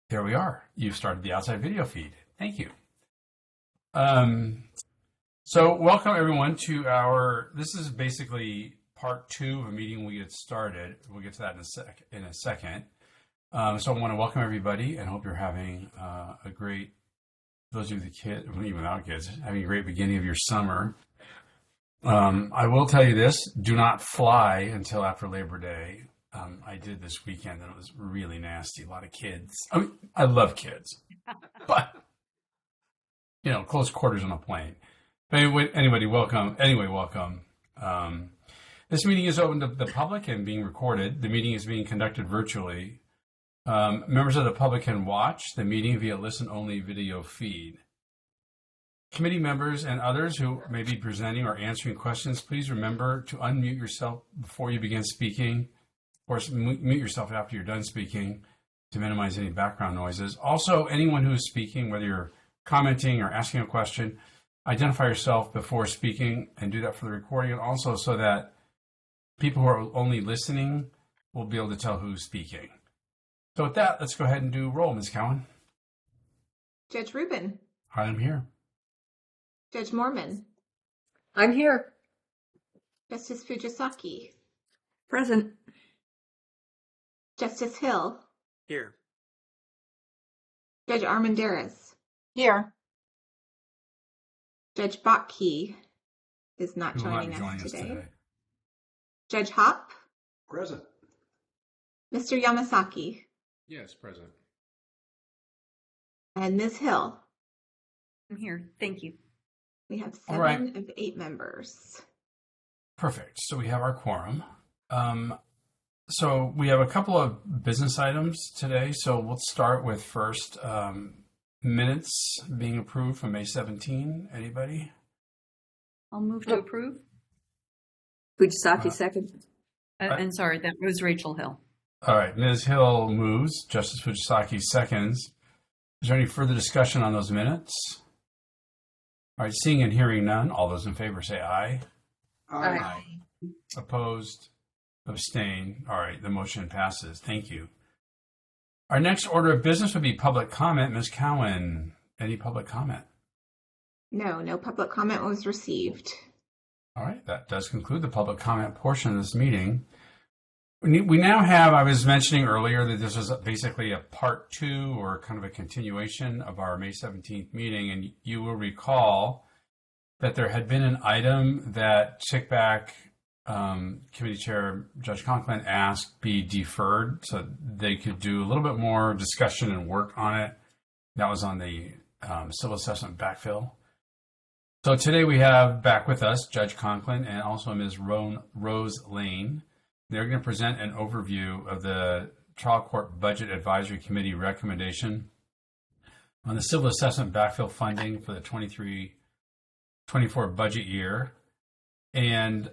There we are. You've started the outside video feed. Thank you. Um, so welcome everyone to this is basically part two of a meeting we get started. We'll get to that in a second. So I want to welcome everybody and hope you're having a great, those of you with kids, even without kids, having a great beginning of your summer. I will tell you this, do not fly until after Labor Day. I did this weekend and it was really nasty. A lot of kids. I mean, I love kids, but close quarters on a plane. But anyway, welcome. This meeting is open to the public and being recorded. The meeting is being conducted virtually. Members of the public can watch the meeting via listen-only video feed. Committee members and others who may be presenting or answering questions, please remember to unmute yourself before you begin speaking. Of course, mute yourself after you're done speaking to minimize any background noises. Also, anyone who is speaking, whether you're commenting or asking a question, identify yourself before speaking and do that for the recording, and also so that people who are only listening will be able to tell who's speaking. So with that, let's go ahead and do roll, Ms. Cowan. Judge Rubin. I'm here. Judge Mormon. I'm here. Justice Fujisaki. Present. Justice Hill. Here. Judge Armendariz. Here. Judge Botke is not joining us today. Judge Hop. Present. Mr. Yamasaki. Yes, present. And Ms. Hill. I'm here. Thank you. We have 7 of 8 members. Perfect. So we have our quorum. So we have a couple of business items today. So we'll start with first minutes being approved from May 17. Anybody? I'll move to approve. Fujisaki second. And sorry, that was Rachel Hill. All right. Ms. Hill moves. Justice Fujisaki seconds. Is there any further discussion on those minutes? All right. Seeing and hearing none. All those in favor say aye. Aye. Opposed? Abstain. All right. The motion passes. Thank you. Our next order of business would be public comment. Ms. Cowan, any public comment? No public comment was received. All right. That does conclude the public comment portion of this meeting. We now have, I was mentioning earlier that this was basically a part two or kind of a continuation of our May 17th meeting. And you will recall that there had been an item that Chickback Committee Chair Judge Conklin asked be deferred so they could do a little bit more discussion and work on it. That was on the civil assessment backfill. So today we have back with us Judge Conklin and also Ms. Rose Lane. They're going to present an overview of the Trial Court Budget Advisory Committee recommendation on the civil assessment backfill funding for the 23-24 budget year. And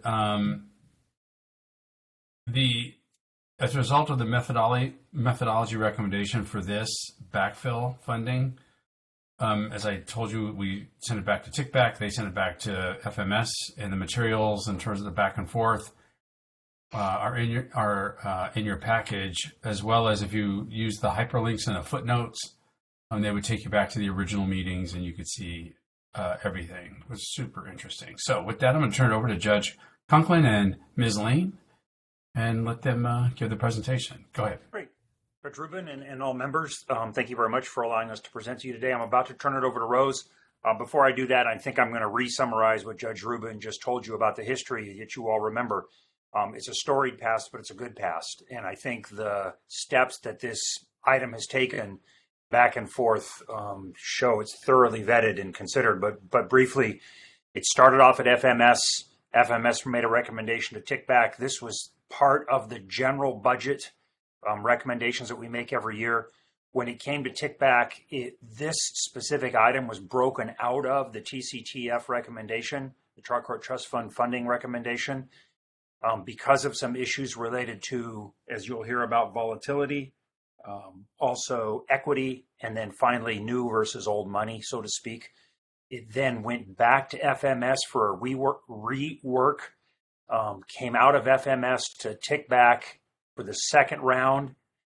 as a result of the methodology recommendation for this backfill funding, as I told you, we sent it back to TICBAC. They sent it back to FMS, and the materials in terms of the back and forth are in your package, as well as if you use the hyperlinks and the footnotes, they would take you back to the original meetings, and you could see everything. It was super interesting. So with that, I'm going to turn it over to Judge Conklin and Ms. Lane and let them give the presentation. Go ahead. Great. Judge Rubin and all members, thank you very much for allowing us to present to you today. I'm about to turn it over to Rose. Before I do that, I think I'm going to re-summarize what Judge Rubin just told you about the history that you all remember. It's a storied past, but it's a good past. And I think the steps that this item has taken back and forth show it's thoroughly vetted and considered. But briefly, it started off at FMS. FMS made a recommendation to TICBAC. This was part of the general budget recommendations that we make every year. When it came to TICBAC, this specific item was broken out of the TCTF recommendation, the Trial Court Trust Fund funding recommendation, because of some issues related to, as you'll hear about, volatility, also equity, and then finally new versus old money, so to speak. It then went back to FMS for a rework, came out of FMS to TICBAC for the second round,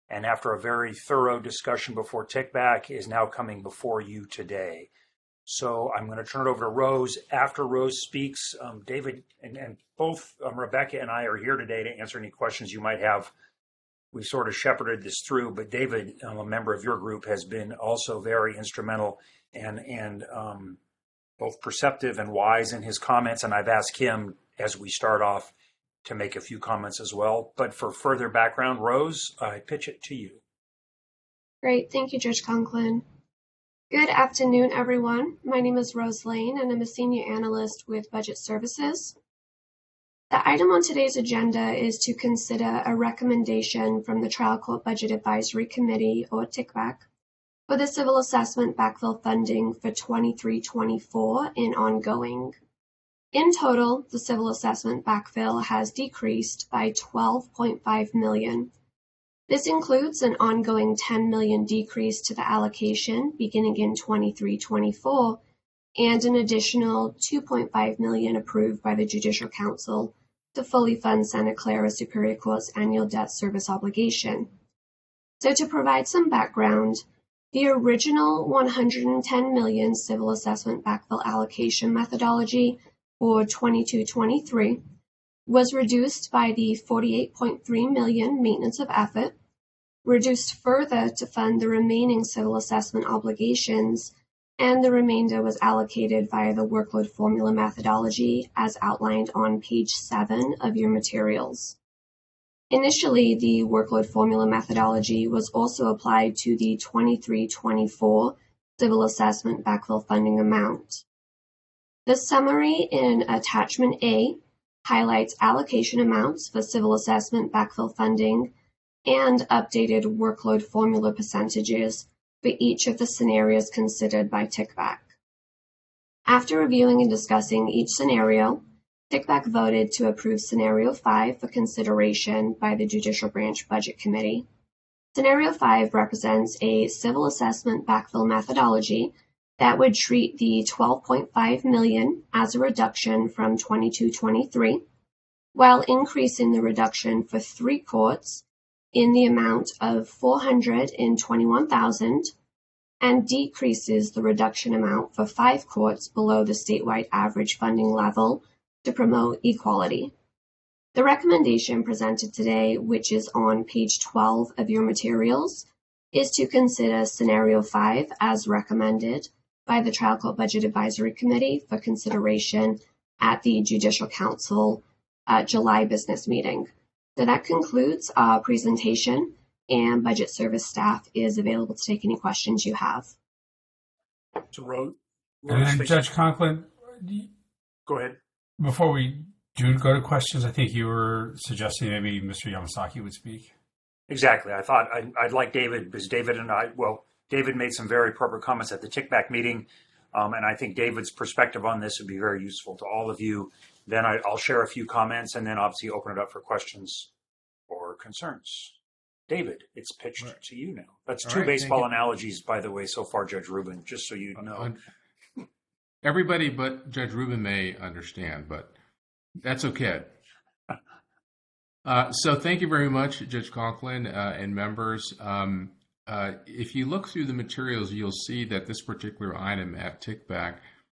and after a very thorough discussion before TICBAC, is now coming before you today. So I'm going to turn it over to Rose. After Rose speaks, David and both Rebecca and I are here today to answer any questions you might have. We sort of shepherded this through, but David, a member of your group, has been also very instrumental and both perceptive and wise in his comments. And I've asked him, as we start off, to make a few comments as well. But for further background, Rose, I pitch it to you. Great. Thank you, Judge Conklin. Good afternoon, everyone. My name is Rose Lane, and I'm a senior analyst with Budget Services. The item on today's agenda is to consider a recommendation from the Trial Court Budget Advisory Committee, or TICBAC, for the civil assessment backfill funding for 23-24 and ongoing. In total, the civil assessment backfill has decreased by $12.5 million. This includes an ongoing $10 million decrease to the allocation beginning in 23-24 and an additional $2.5 million approved by the Judicial Council to fully fund Santa Clara Superior Court's annual debt service obligation. So to provide some background, the original $110 million civil assessment backfill allocation methodology for 22-23 was reduced by the $48.3 million maintenance of effort, reduced further to fund the remaining civil assessment obligations, and the remainder was allocated via the workload formula methodology as outlined on page 7 of your materials. Initially, the workload formula methodology was also applied to the 23-24 civil assessment backfill funding amount. The summary in Attachment A highlights allocation amounts for civil assessment backfill funding and updated workload formula percentages for each of the scenarios considered by TICBAC. After reviewing and discussing each scenario, TICBAC voted to approve Scenario 5 for consideration by the Judicial Branch Budget Committee. Scenario 5 represents a civil assessment backfill methodology that would treat the $12.5 million as a reduction from 22-23, while increasing the reduction for 3 courts in the amount of $421,000 and decreases the reduction amount for 5 courts below the statewide average funding level to promote equality. The recommendation presented today, which is on page 12 of your materials, is to consider Scenario 5 as recommended by the Trial Court Budget Advisory Committee for consideration at the Judicial Council July business meeting. So that concludes our presentation, and Budget Service staff is available to take any questions you have. So Rose, And then Judge Conklin, go ahead. before we do go to questions, I think you were suggesting maybe Mr. Yamasaki would speak. Exactly. I thought I'd like David, because David and I, David made some very appropriate comments at the TICBAC meeting, and I think David's perspective on this would be very useful to all of you. Then I'll share a few comments and then obviously open it up for questions or concerns. David, it's pitched to you now. That's 2 baseball analogies, by the way, so far, Judge Rubin, just so you know. Everybody but Judge Rubin may understand, but that's okay. So thank you very much, Judge Conklin and members. If you look through the materials, you'll see that this particular item at TICBAC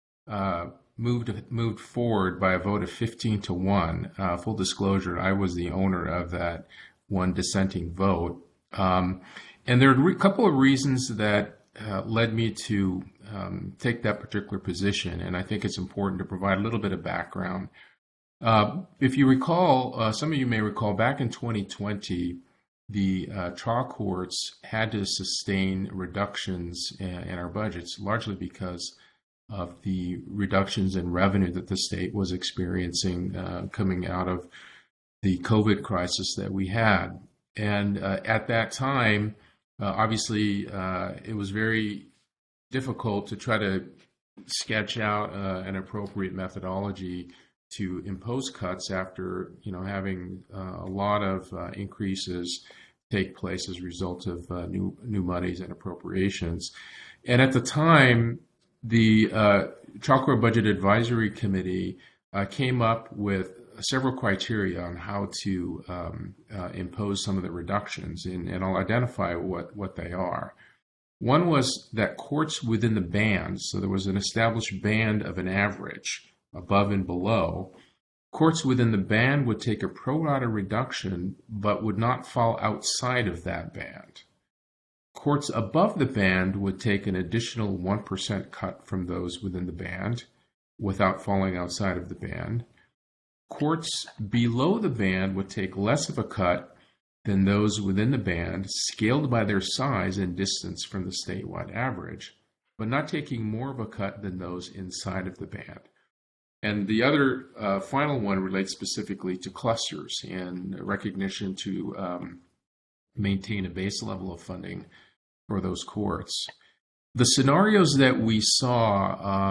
moved forward by a vote of 15-1. Full disclosure, I was the owner of that one dissenting vote. And there are a couple of reasons that led me to take that particular position, and I think it's important to provide a little bit of background. If you recall, some of you may recall, back in 2020, the trial courts had to sustain reductions in our budgets, largely because of the reductions in revenue that the state was experiencing coming out of the COVID crisis that we had. And at that time, obviously, it was very difficult to try to sketch out an appropriate methodology to impose cuts after having a lot of increases take place as a result of new monies and appropriations. And at the time, the Trial Court Budget Advisory Committee came up with several criteria on how to impose some of the reductions, and I'll identify what they are. One was that courts within the band, so there was an established band of an average above and below. Courts within the band would take a pro rata reduction, but would not fall outside of that band. Courts above the band would take an additional 1% cut from those within the band without falling outside of the band. Courts below the band would take less of a cut than those within the band, scaled by their size and distance from the statewide average, but not taking more of a cut than those inside of the band. And the other final one relates specifically to clusters and recognition to maintain a base level of funding for those courts. The scenarios that we saw,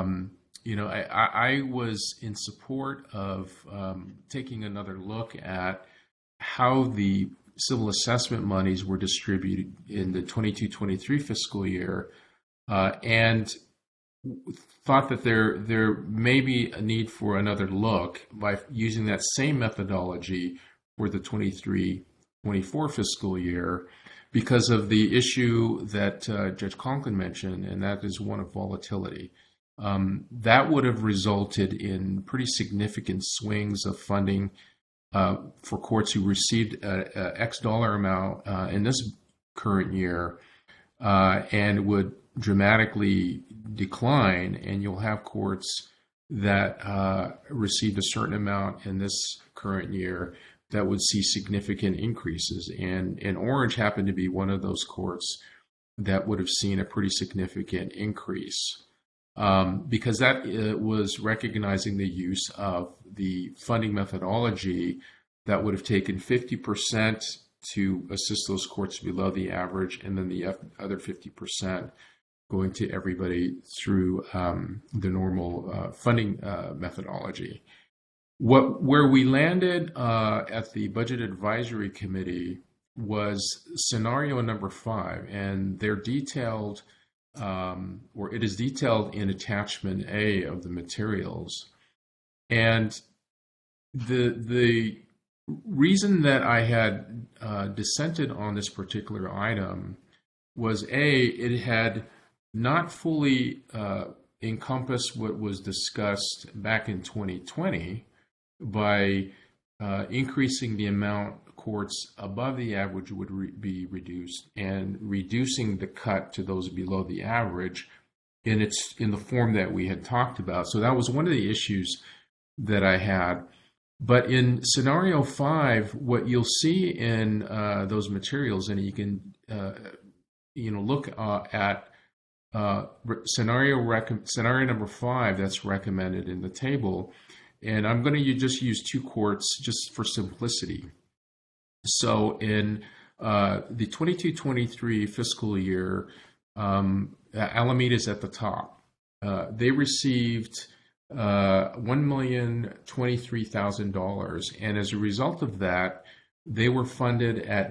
I was in support of taking another look at how the civil assessment monies were distributed in the 22-23 fiscal year, and thought that there may be a need for another look by using that same methodology for the 23-24 fiscal year because of the issue that Judge Conklin mentioned, and that is one of volatility. That would have resulted in pretty significant swings of funding for courts who received a X dollar amount in this current year and would dramatically decline, and you'll have courts that received a certain amount in this current year that would see significant increases. And Orange happened to be one of those courts that would have seen a pretty significant increase because that was recognizing the use of the funding methodology that would have taken 50% to assist those courts below the average, and then the other 50% going to everybody through the normal funding methodology. Where we landed at the Budget Advisory Committee was scenario number 5, and they're detailed, or it is detailed in attachment A of the materials. And the reason that I had dissented on this particular item was it had not fully encompassed what was discussed back in 2020 by increasing the amount courts above the average would be reduced and reducing the cut to those below the average in the form that we had talked about. So that was one of the issues that I had. But in scenario 5, what you'll see in those materials, and you can look at scenario number 5 that's recommended in the table, and I'm going to just use 2 courts just for simplicity. So in the 22-23 fiscal year, Alameda's at the top. They received $1,023,000, and as a result of that, they were funded at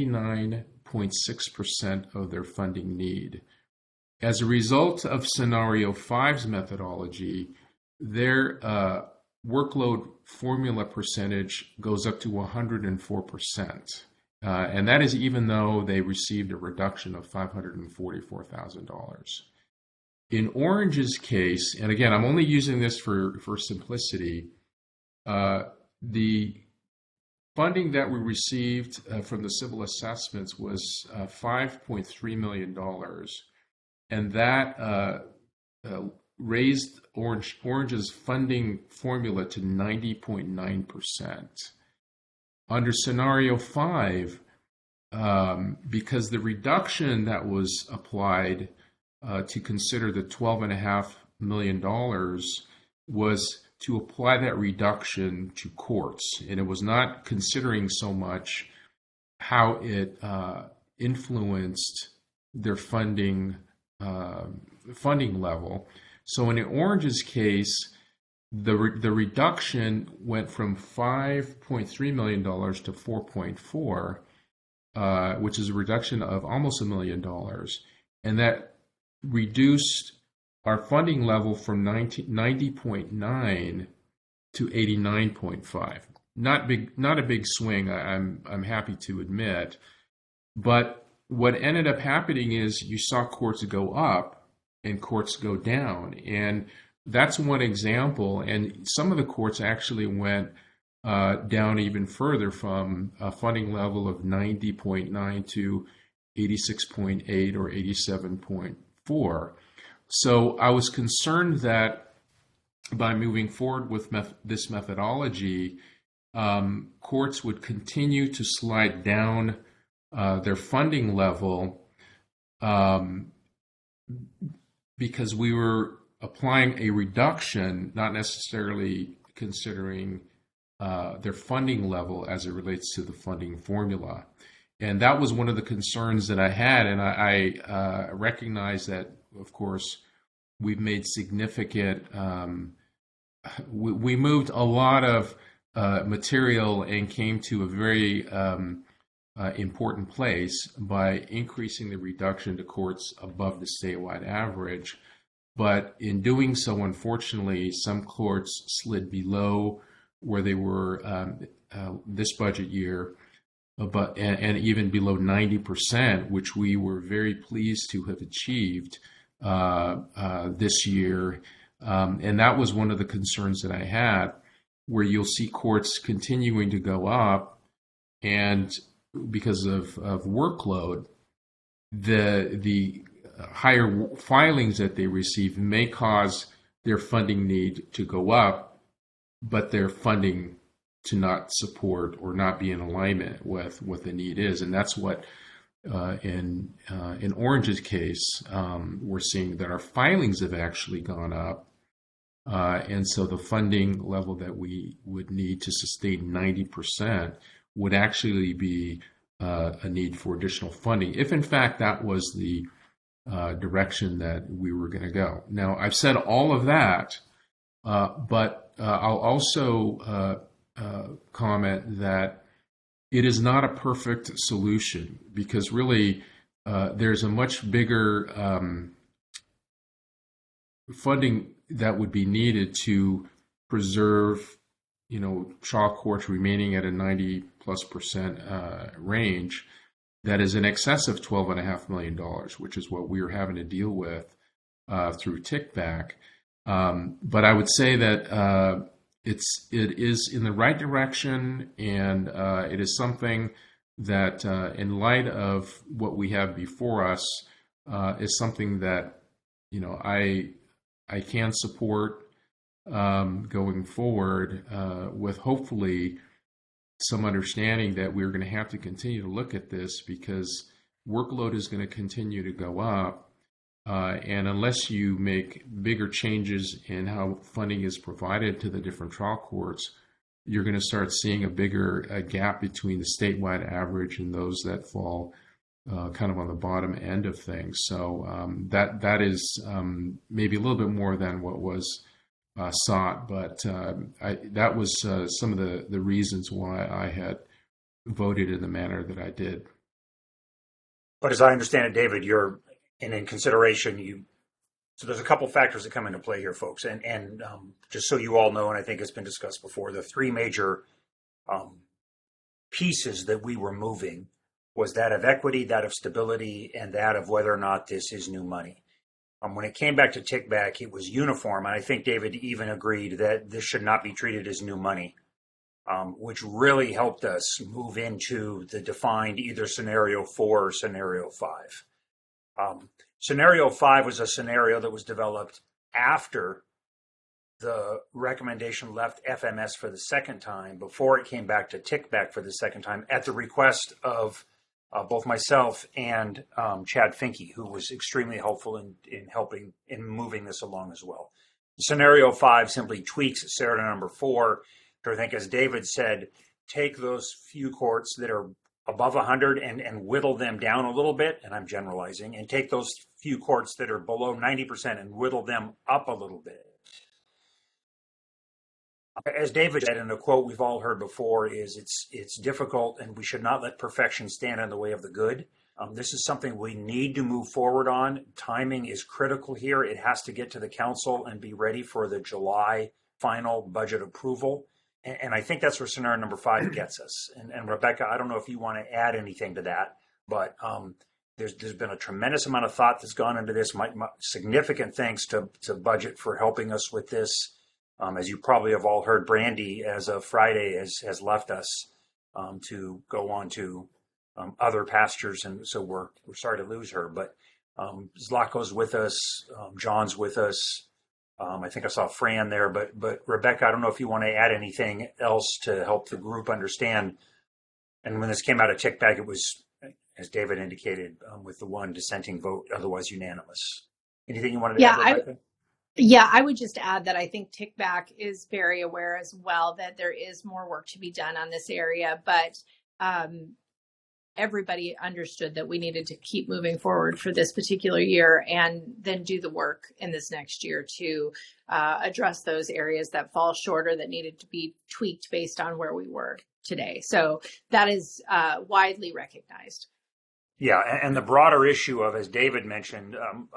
99.6% of their funding need. As a result of scenario 5's methodology, their workload formula percentage goes up to 104%. And that is even though they received a reduction of $544,000. In Orange's case, and again, I'm only using this for simplicity, the funding that we received from the civil assessments was $5.3 million. And that raised Orange's funding formula to 90.9%. Under scenario 5, because the reduction that was applied to consider the $12.5 million was to apply that reduction to courts, and it was not considering so much how it influenced their funding level. So in Orange's case, the reduction went from $5.3 million to 4.4, which is a reduction of almost $1 million, and that reduced our funding level from 90.9 to 89.5. Not a big swing, I'm happy to admit. But what ended up happening is you saw courts go up and courts go down. And that's one example. And some of the courts actually went down even further from a funding level of 90.9 to 86.8 or 87.4. So I was concerned that by moving forward with this methodology, courts would continue to slide down their funding level because we were applying a reduction, not necessarily considering their funding level as it relates to the funding formula. And that was one of the concerns that I had. And I recognize that, of course, we've made significant, we moved a lot of material and came to a very important place by increasing the reduction to courts above the statewide average. But in doing so, unfortunately, some courts slid below where they were this budget year, and even below 90%, which we were very pleased to have achieved this year. And that was one of the concerns that I had, where you'll see courts continuing to go up, and because of workload, the higher filings that they receive may cause their funding need to go up, but their funding to not support or not be in alignment with what the need is. And that's what in Orange's case, we're seeing that our filings have actually gone up. And so the funding level that we would need to sustain 90% would actually be a need for additional funding, if in fact that was the direction that we were going to go. Now, I've said all of that, but I'll also comment that it is not a perfect solution, because really there's a much bigger funding that would be needed to preserve, trial courts remaining at a 90+% range that is in excess of $12.5 million, which is what we are having to deal with through TICBAC. But I would say that it is in the right direction, and it is something that, in light of what we have before us, is something that I can support going forward, with hopefully some understanding that we're going to have to continue to look at this, because workload is going to continue to go up. And unless you make bigger changes in how funding is provided to the different trial courts, you're going to start seeing a bigger gap between the statewide average and those that fall kind of on the bottom end of things. So that is maybe a little bit more than what was sought, but that was some of the reasons why I had voted in the manner that I did. But as I understand it, David, in consideration, so there's a couple factors that come into play here, folks. And just so you all know, and I think it's been discussed before, the three major pieces that we were moving was that of equity, that of stability, and that of whether or not this is new money. When it came back to TICBAC, it was uniform. And I think David even agreed that this should not be treated as new money, which really helped us move into the defined either scenario 4 or scenario 5. Scenario 5 was a scenario that was developed after the recommendation left FMS for the second time, before it came back to TICBAC for the second time, at the request of both myself and Chad Finke, who was extremely helpful in helping in moving this along as well. Scenario 5 simply tweaks scenario number 4 to, I think, as David said, take those few courts that are above 100 and whittle them down a little bit, and I'm generalizing, and take those few courts that are below 90% and whittle them up a little bit. As David said in a quote we've all heard before, is it's difficult, and we should not let perfection stand in the way of the good. This is something we need to move forward on. Timing is critical here. It has to get to the council and be ready for the July final budget approval. And I think that's where scenario number 5 gets us. And Rebecca, I don't know if you want to add anything to that, but there's been a tremendous amount of thought that's gone into this. Significant thanks to budget for helping us with this. As you probably have all heard, Brandy, as of Friday, has left us to go on to other pastures, and so we're sorry to lose her. But Zlatko's with us, John's with us. I think I saw Fran there, but Rebecca, I don't know if you want to add anything else to help the group understand. And when this came out of TICBAG, it was, as David indicated, with the one dissenting vote, otherwise unanimous. Anything you wanted to add, Rebecca? I would just add that I think TICBAG is very aware as well that there is more work to be done on this area, but everybody understood that we needed to keep moving forward for this particular year and then do the work in this next year to address those areas that fall short or that needed to be tweaked based on where we were today. So that is widely recognized. Yeah, and the broader issue of, as David mentioned,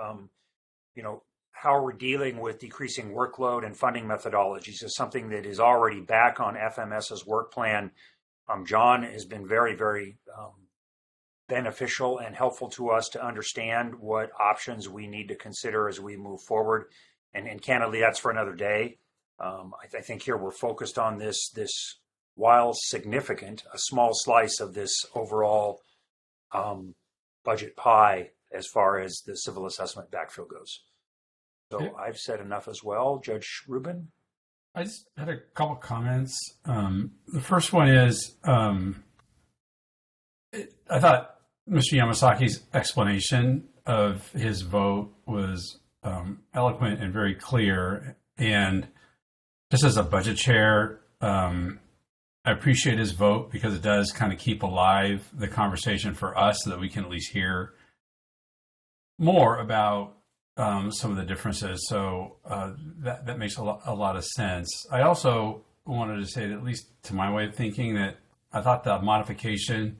how we're dealing with decreasing workload and funding methodologies is something that is already back on FMS's work plan. John has been very, very beneficial and helpful to us to understand what options we need to consider as we move forward. And candidly, that's for another day. I think here we're focused on this, while significant, a small slice of this overall budget pie as far as the civil assessment backfill goes. So I've said enough as well. Judge Rubin? I just had a couple comments. The first one is I thought Mr. Yamasaki's explanation of his vote was eloquent and very clear. And just as a budget chair, I appreciate his vote because it does kind of keep alive the conversation for us so that we can at least hear more about some of the differences. So that makes a lot of sense. I also wanted to say that, at least to my way of thinking, that I thought the modification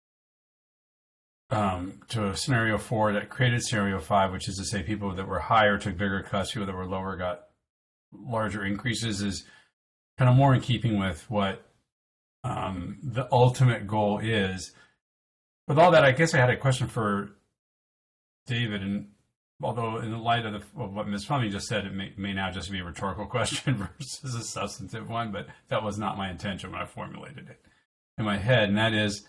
to a scenario 4 that created scenario 5, which is to say people that were higher took bigger cuts, people that were lower got larger increases, is kind of more in keeping with what the ultimate goal is. With all that, I guess I had a question for David, and although in the light of what Ms. Fleming just said, it may now just be a rhetorical question versus a substantive one, but that was not my intention when I formulated it in my head, and that is,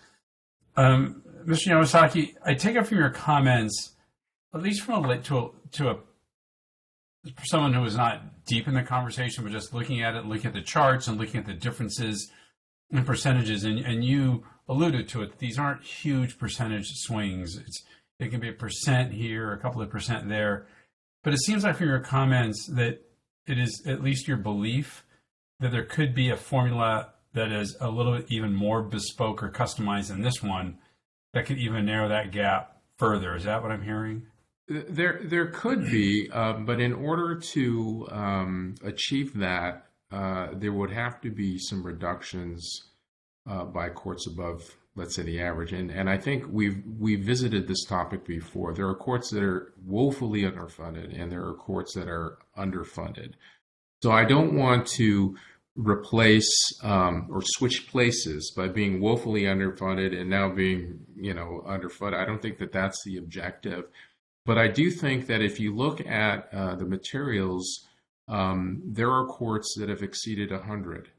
Mr. Yamasaki, I take it from your comments, at least from for someone who is not deep in the conversation, but just looking at it, looking at the charts and looking at the differences in percentages, and you alluded to it, these aren't huge percentage swings. It can be 1% here, a couple of percent there. But it seems like from your comments that it is at least your belief that there could be a formula that is a little bit even more bespoke or customized than this one that could even narrow that gap further. Is that what I'm hearing? There could be, but in order to achieve that, there would have to be some reductions by courts above, let's say, the average. And I think we've visited this topic before. There are courts that are woefully underfunded, and there are courts that are underfunded. So I don't want to replace or switch places by being woefully underfunded and now being, underfunded. I don't think that that's the objective. But I do think that if you look at the materials, there are courts that have exceeded 100.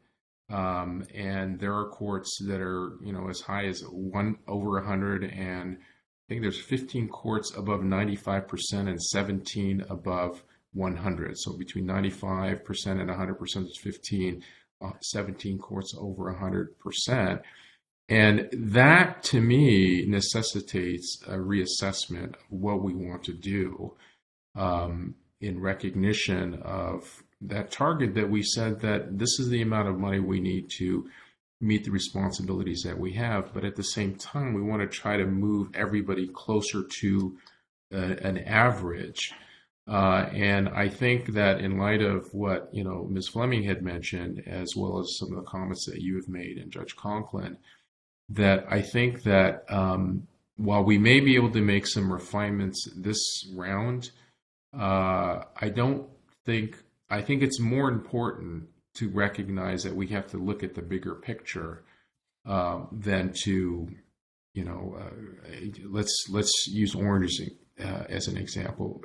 And there are courts that are, as high as over 100, and I think there's 15 courts above 95% and 17 above 100. So between 95% and 100% is 15, 17 courts over 100%. And that, to me, necessitates a reassessment of what we want to do in recognition of that target that we said that this is the amount of money we need to meet the responsibilities that we have. But at the same time, we want to try to move everybody closer to an average. And I think that in light of what, Ms. Fleming had mentioned, as well as some of the comments that you have made and Judge Conklin, that I think that while we may be able to make some refinements this round, I don't think I think it's more important to recognize that we have to look at the bigger picture than to, let's use Orange as an example.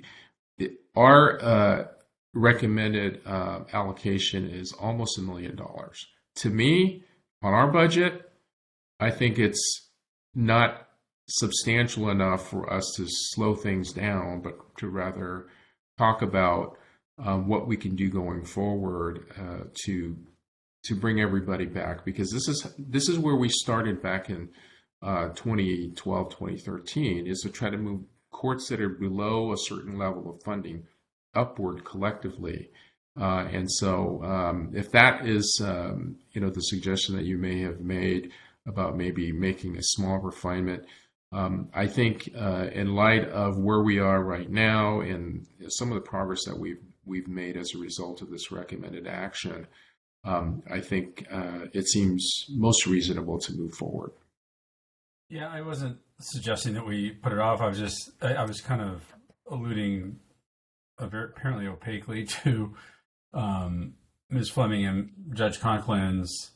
Our recommended allocation is almost $1 million. To me, on our budget, I think it's not substantial enough for us to slow things down, but to rather talk about what we can do going forward to bring everybody back, because this is where we started back in 2012, 2013, is to try to move courts that are below a certain level of funding upward collectively. And so if that is, the suggestion that you may have made about maybe making a small refinement, I think in light of where we are right now and some of the progress that we've made as a result of this recommended action, I think it seems most reasonable to move forward. Yeah, I wasn't suggesting that we put it off. I was kind of alluding apparently opaquely to Ms. Fleming and Judge Conklin's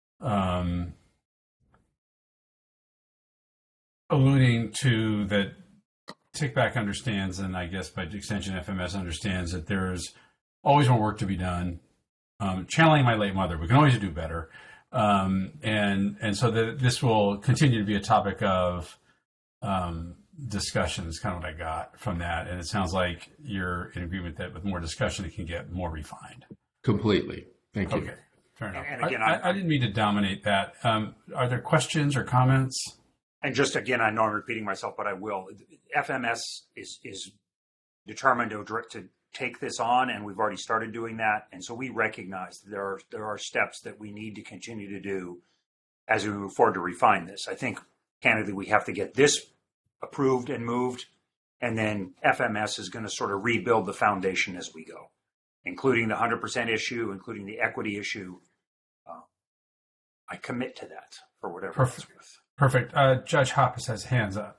alluding to that TICBAC understands, and I guess by extension FMS understands, that there's always more work to be done. Channeling my late mother, we can always do better. And so that this will continue to be a topic of discussion is kind of what I got from that. And it sounds like you're in agreement that with more discussion, it can get more refined. Completely. Thank you. Okay, fair enough. And again, I didn't mean to dominate that. Are there questions or comments? And just again, I know I'm repeating myself, but I will. FMS is determined to take this on, and we've already started doing that. And so we recognize that there are steps that we need to continue to do as we move forward to refine this. I think, candidly, we have to get this approved and moved, and then FMS is going to sort of rebuild the foundation as we go, including the 100% issue, including the equity issue. I commit to that for whatever it's worth. Perfect. Judge Hoppus has hands up.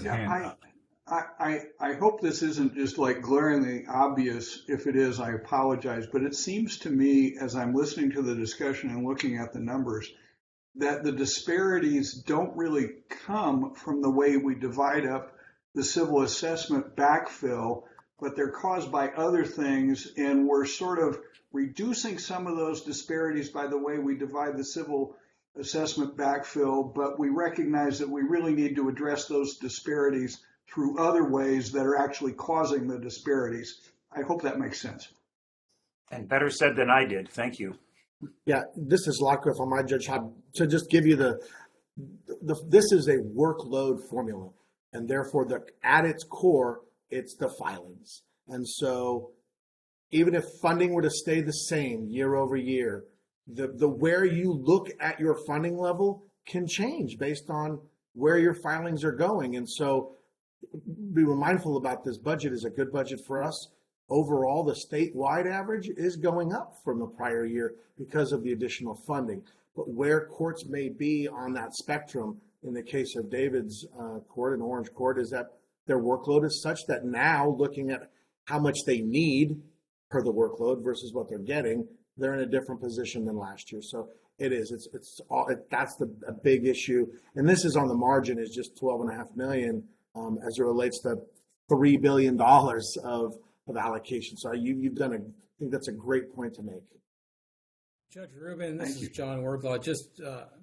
I hope this isn't just like glaringly obvious. If it is, I apologize. But it seems to me, as I'm listening to the discussion and looking at the numbers, that the disparities don't really come from the way we divide up the civil assessment backfill, but they're caused by other things. And we're sort of reducing some of those disparities by the way we divide the civil assessment backfill, but we recognize that we really need to address those disparities through other ways that are actually causing the disparities. I hope that makes sense. And better said than I did. Thank you. Yeah, this is Lockwood on my Judge Hobb. To just give you this is a workload formula, and therefore at its core, it's the filings. And so even if funding were to stay the same year over year, the where you look at your funding level can change based on where your filings are going. And so be mindful about this budget is a good budget for us. Overall, the statewide average is going up from the prior year because of the additional funding. But where courts may be on that spectrum, in the case of David's court and Orange Court, is that their workload is such that now looking at how much they need per the workload versus what they're getting, they're in a different position than last year. So it is. That's a big issue. And this is on the margin is just $12.5 million as it relates to $3 billion of allocation. So you've done I think that's a great point to make. Judge Rubin, this is John Wardlaw. Just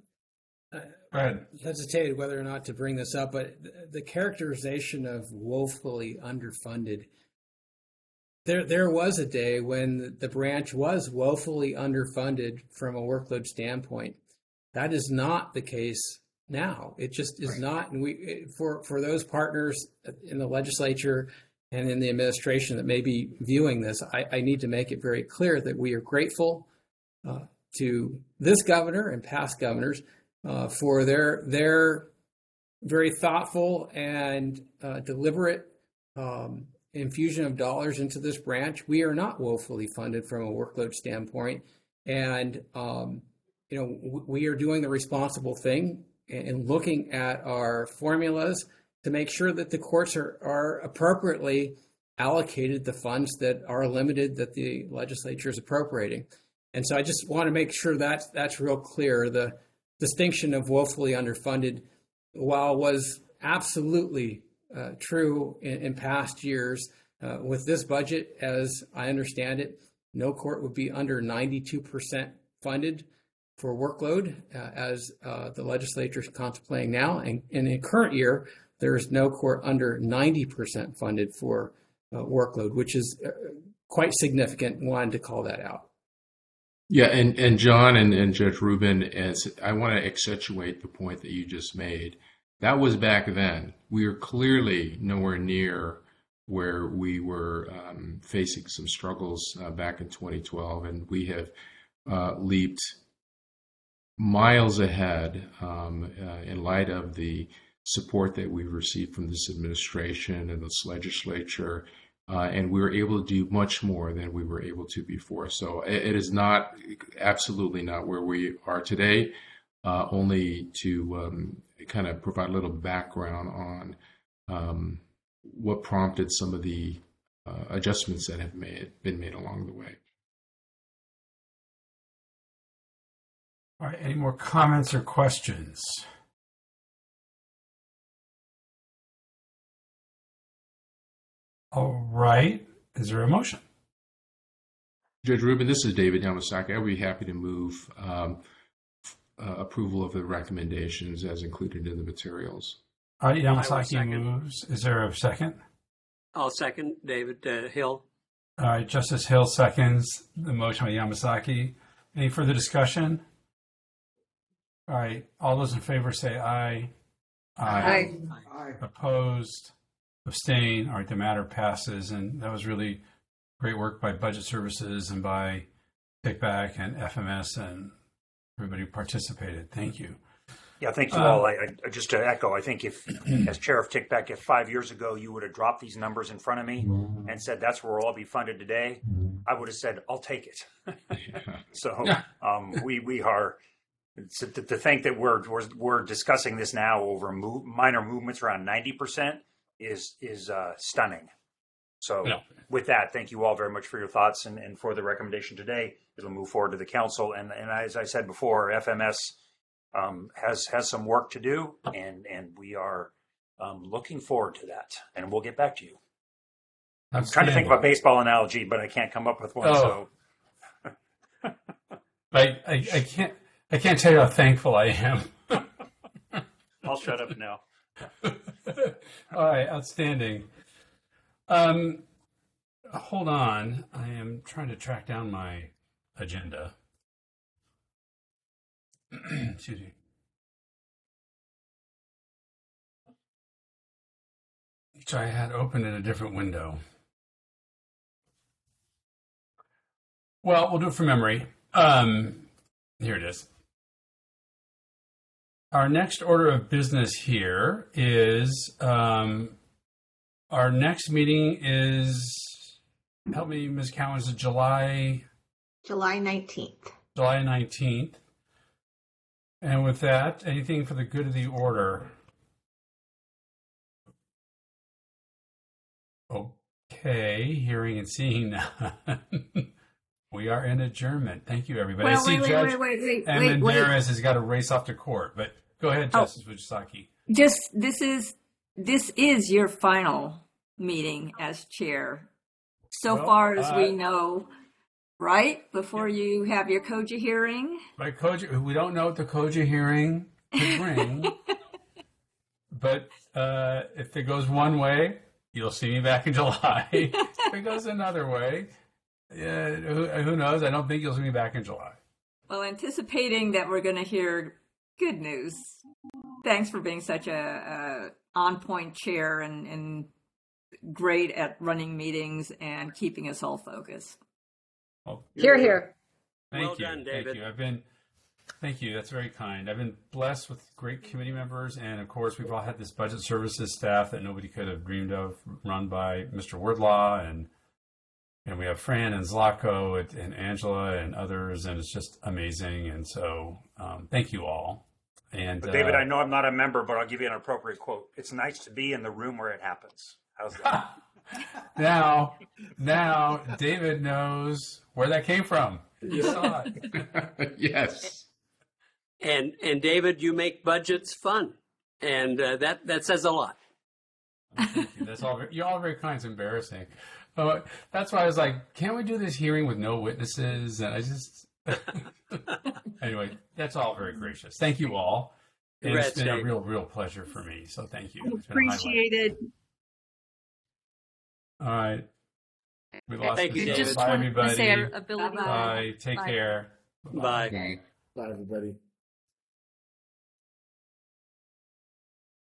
hesitated whether or not to bring this up, but the characterization of woefully underfunded. There was a day when the branch was woefully underfunded from a workload standpoint. That is not the case now. It just is not. And for those partners in the legislature and in the administration that may be viewing this, I need to make it very clear that we are grateful to this governor and past governors for their very thoughtful and deliberate infusion of dollars into this branch. We are not woefully funded from a workload standpoint, and we are doing the responsible thing and looking at our formulas to make sure that the courts are appropriately allocated the funds that are limited that the legislature is appropriating. And so I just want to make sure that's real clear. The distinction of woefully underfunded, while was absolutely true in past years, with this budget, as I understand it, no court would be under 92% funded for workload, as the legislature is contemplating now. And in the current year, there is no court under 90% funded for workload, which is quite significant. Wanted to call that out. Yeah, and John and Judge Rubin, as I want to accentuate the point that you just made. That was back then. We are clearly nowhere near where we were facing some struggles back in 2012, and we have leaped miles ahead in light of the support that we've received from this administration and this legislature, and we were able to do much more than we were able to before. So it is not, absolutely not where we are today. Only to kind of provide a little background on what prompted some of the adjustments that have been made along the way. All right, any more comments or questions? All right, is there a motion? Judge Rubin, this is David Yamasaki. I would be happy to move approval of the recommendations as included in the materials. All right, Yamasaki moves. Is there a second? I'll second David Hill. All right, Justice Hill seconds the motion by Yamasaki. Any further discussion? All right, all those in favor say aye. Aye. Aye. Opposed? Abstain? All right, the matter passes, and that was really great work by Budget Services and by Kickback and FMS and everybody who participated. Thank you. Yeah, thank you all. I just to echo, I think if, as chair of Kickback, if 5 years ago you would have dropped these numbers in front of me and said that's where we'll all be funded today, I would have said, I'll take it. So we are, to think that we're discussing this now over minor movements around 90% is stunning. So with that, thank you all very much for your thoughts and for the recommendation today. It'll move forward to the council. And as I said before, FMS has some work to do, and we are looking forward to that. And we'll get back to you. I'm trying to think of a baseball analogy, but I can't come up with one. Oh. So I can't tell you how thankful I am. I'll shut up now. All right, outstanding. Hold on. I am trying to track down my agenda. Excuse me. Which I had open in a different window. Well, we'll do it from memory. Here it is. Our next order of business here is our next meeting is, help me, Ms. Cowan, is it July 19th. July 19th. And with that, anything for the good of the order? Okay, hearing and seeing none. We are in adjournment. Thank you, everybody. Well, I see Judge wait. Menderes has got to race off to court, but go ahead, Justice Fujisaki. This is your final meeting as chair, so far as we know, right? Before you have your COJA hearing. Right, COJA. We don't know what the COJA hearing could bring, but if it goes one way, you'll see me back in July. If it goes another way, who knows? I don't think you'll see me back in July. Well, anticipating that we're going to hear good news. Thanks for being such a on-point chair and great at running meetings and keeping us all focused. Well, Hear. Well done, David. Thank you. That's very kind. I've been blessed with great committee members, and of course, we've all had this budget services staff that nobody could have dreamed of, run by Mr. Wardlaw, and we have Fran and Zlatko and Angela and others, and it's just amazing. And so, thank you all. And but David, I know I'm not a member, but I'll give you an appropriate quote. It's nice to be in the room where it happens. How's that? Now, David knows where that came from. You saw it. Yes. And David, you make budgets fun, and that says a lot. Thank you. That's all. You're all very kind. It's embarrassing. That's why I was like, can't we do this hearing with no witnesses? And I just anyway. That's all very gracious. Thank you all. And it's been a real pleasure for me. So thank you. Appreciate it. All right. We lost Thank you, David. David. Bye, everybody. Say our ability. Bye. Take care. Bye. Bye. Bye, everybody.